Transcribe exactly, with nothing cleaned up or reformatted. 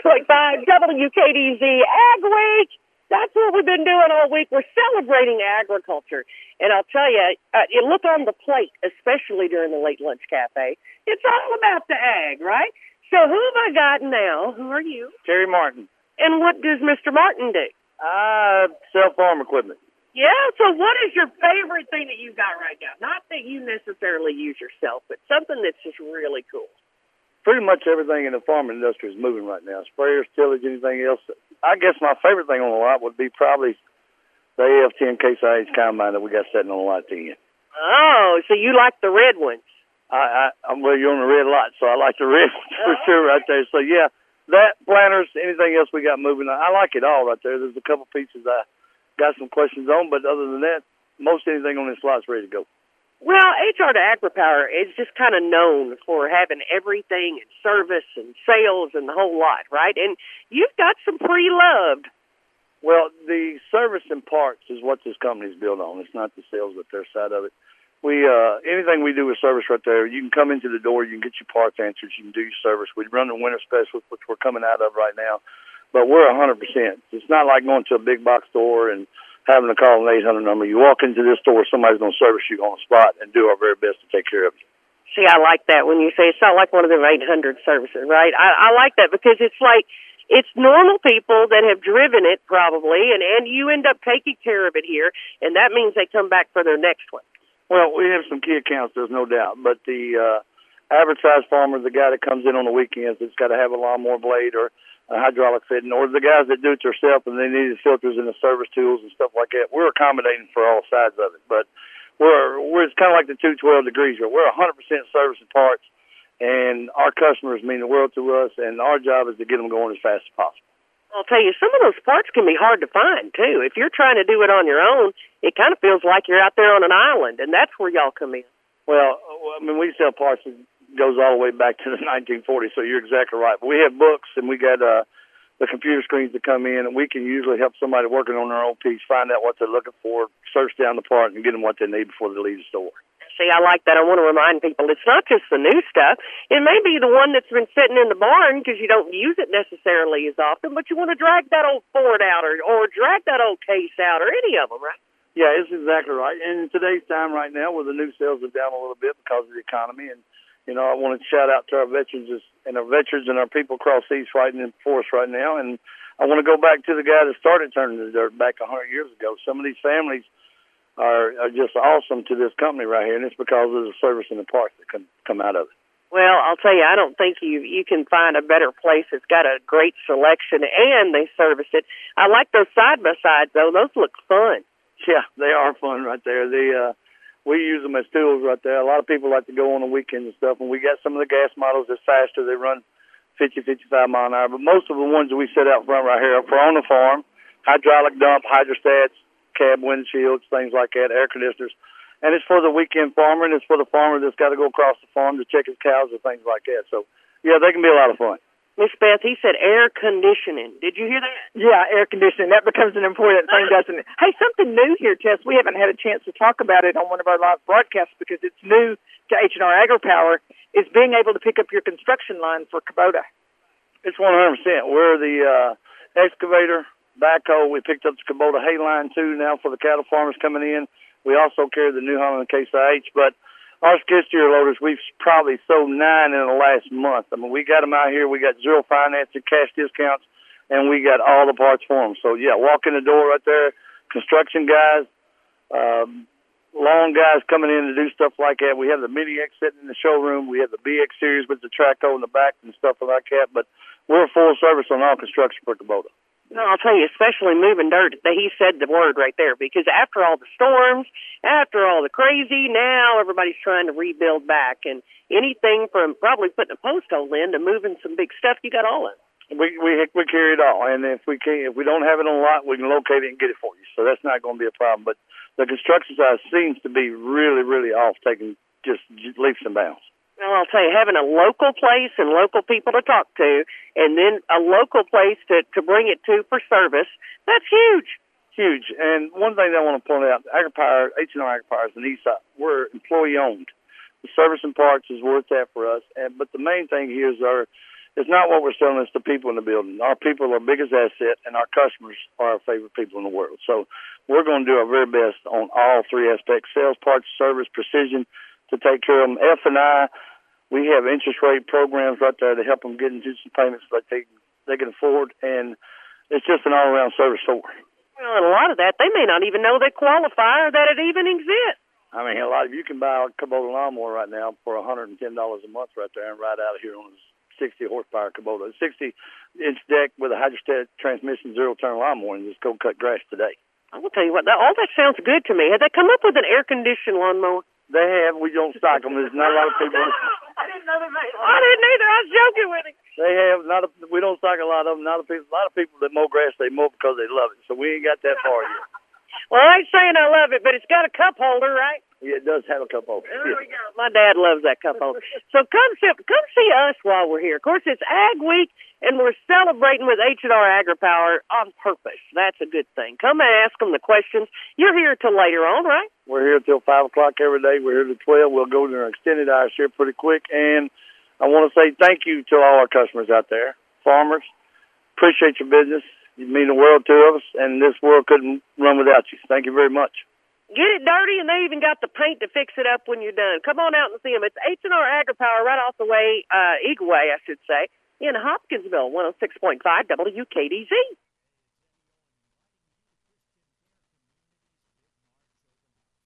point five W K D Z Ag Week. That's what we've been doing all week. We're celebrating agriculture. And I'll tell you, uh, you look on the plate, especially during the late lunch cafe, it's all about the ag, right? So who have I got now? Who are you? Terry Martin. And what does Mister Martin do? I sell farm equipment. Yeah, so what is your favorite thing that you've got right now? Not that you necessarily use yourself, but something that's just really cool. Pretty much everything in the farm industry is moving right now. Sprayers, tillage, anything else. I guess my favorite thing on the lot would be probably the A F ten Case I H combine that we got sitting on the lot ten. Oh, so you like the red ones? I, I, I'm well, you're on the red lot, so I like the red ones for oh. sure right there. So, yeah, that, planters, anything else we got moving, I like it all right there. There's a couple pieces I got some questions on, but other than that, most anything on this lot's ready to go. Well, H R to AgriPower is just kind of known for having everything and service and sales and the whole lot, right? And you've got some pre-loved. Well, the service and parts is what this company's built on. It's not the sales with their side of it. We uh, anything we do with service right there, you can come into the door, you can get your parts answered, you can do your service. We run the winter specials, which we're coming out of right now, but we're one hundred percent. It's not like going to a big box store and having to call an eight hundred number. You walk into this store, somebody's going to service you on the spot and do our very best to take care of you. See, I like that when you say it's not like one of them eight hundred services, right? I, I like that because it's like it's normal people that have driven it probably, and, and you end up taking care of it here, and that means they come back for their next one. Well, we have some key accounts, there's no doubt, but the uh, advertised farmer, the guy that comes in on the weekends that's got to have a lawnmower blade or a hydraulic fitting, or the guys that do it themselves and they need the filters and the service tools and stuff like that. We're accommodating for all sides of it, but we're, we're it's kind of like the two twelve degrees here. We're one hundred percent service and parts, and our customers mean the world to us, and our job is to get them going as fast as possible. I'll tell you, some of those parts can be hard to find, too. If you're trying to do it on your own, it kind of feels like you're out there on an island, and that's where y'all come in. Well, I mean, we sell parts that goes all the way back to the nineteen forties, so you're exactly right. But we have books, and we got uh, the computer screens that come in, and we can usually help somebody working on their own piece find out what they're looking for, search down the part, and get them what they need before they leave the store. See, I like that. I want to remind people it's not just the new stuff. It may be the one that's been sitting in the barn because you don't use it necessarily as often, but you want to drag that old Ford out or, or drag that old case out or any of them, right? Yeah, it's exactly right. And in today's time right now where the new sales are down a little bit because of the economy, and, you know, I want to shout out to our veterans and our veterans and our people across the east fighting for us right now. And I want to go back to the guy that started turning the dirt back one hundred years ago. Some of these families Are, are just awesome to this company right here, and it's because of the service and the parts that can come out of it. Well, I'll tell you, I don't think you you can find a better place. It's got a great selection, and they service it. I like those side-by-sides, though. Those look fun. Yeah, they are fun right there. They, uh, we use them as tools right there. A lot of people like to go on the weekends and stuff, and we got some of the gas models that's faster. They run fifty, fifty-five mile an hour, but most of the ones that we set out front right here are for on the farm, hydraulic dump, hydrostats, cab windshields, things like that, air conditioners. And it's for the weekend farmer, and it's for the farmer that's got to go across the farm to check his cows or things like that. So, yeah, they can be a lot of fun. Miss Beth, he said air conditioning. Did you hear that? Yeah, air conditioning. That becomes an important thing, doesn't it? Hey, something new here, Tess. We haven't had a chance to talk about it on one of our live broadcasts because it's new to H and R AgriPower, is being able to pick up your construction line for Kubota. It's one hundred percent. We're the uh, excavator, backhoe. We picked up the Kubota hay line, too, now for the cattle farmers coming in. We also carry the New Holland Case I H, but our skid steer loaders, we've probably sold nine in the last month. I mean, we got them out here. We got zero financing, cash discounts, and we got all the parts for them. So, yeah, walk in the door right there, construction guys, um, lawn guys coming in to do stuff like that. We have the Mini X sitting in the showroom. We have the B X series with the Traco in the back and stuff like that. But we're full service on all construction for Kubota. No, I'll tell you, especially moving dirt. He said the word right there, because after all the storms, after all the crazy, now everybody's trying to rebuild back. And anything from probably putting a post hole in to moving some big stuff, you got all of it. We we we carry it all, and if we can, if we don't have it on a lot, we can locate it and get it for you. So that's not going to be a problem. But the construction side seems to be really, really off, taking just leaps and bounds. Well, I'll tell you, having a local place and local people to talk to, and then a local place to, to bring it to for service, that's huge. Huge. And one thing that I want to point out, AgriPower, H and R AgriPower is an E S O P. We're employee-owned. The service and parts is worth that for us. And But the main thing here is our it's not what we're selling, it's the people in the building. Our people are our biggest asset, and our customers are our favorite people in the world. So we're going to do our very best on all three aspects, sales, parts, service, precision, to take care of them. F and I, we have interest rate programs right there to help them get into some payments that they, they can afford, and it's just an all-around service store. Well, and a lot of that, they may not even know they qualify or that it even exists. I mean, a lot of you can buy a Kubota lawnmower right now for one hundred ten dollars a month right there and ride out of here on a sixty horsepower Kubota, sixty inch deck with a hydrostatic transmission zero turn lawnmower, and just go cut grass today. I will tell you what, that, all that sounds good to me. Have they come up with an air conditioned lawnmower? They have. We don't stock them. There's not a lot of people. I didn't know they made one. I didn't either. I was joking with him. They have. Not a, we don't stock a lot of them. Not a, people, a lot of people that mow grass, they mow because they love it. So we ain't got that far yet. Well, I ain't saying I love it, but it's got a cup holder, right? Yeah, it does have a cup holder. There we go. My dad loves that cup holder. So come see, come see us while we're here. Of course, it's Ag Week, and we're celebrating with H and R AgriPower on purpose. That's a good thing. Come and ask them the questions. You're here till later on, right? We're here till five o'clock every day. We're here till twelve. We'll go to our extended hours here pretty quick. And I want to say thank you to all our customers out there, farmers. Appreciate your business. You mean the world to us, and this world couldn't run without you. Thank you very much. Get it dirty, and they even got the paint to fix it up when you're done. Come on out and see them. It's H and R AgriPower right off the way, uh, Eagle Way, I should say, in Hopkinsville, one oh six point five W K D Z.